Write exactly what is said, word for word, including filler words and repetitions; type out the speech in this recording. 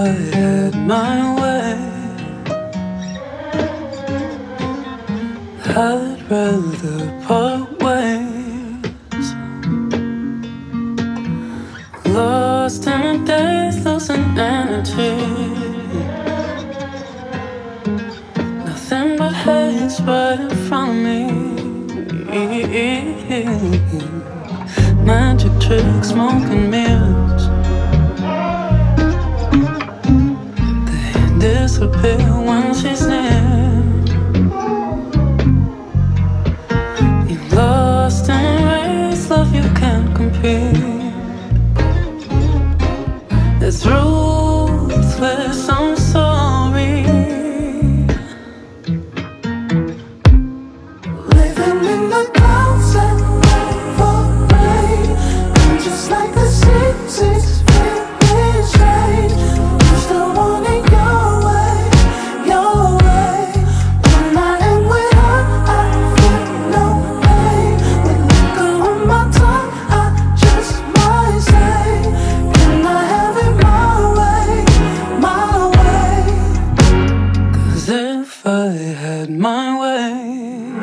I had my way, I'd rather part ways. Lost in a daze, losing energy. Nothing but haze right in front of me. Magic tricks, smoke and mirrors, they disappear when she's near. You're lost in a race, love you can't compete. It's ruthless, I'm sorry. Living in the clouds and wait for rain, and just like the seasons, feeling strange. I'm still wanting your way, your way. When I am with her, I feel no pain. With liquor on my tongue, I just might say, can I have it my way, my way? 'Cause if I had my way,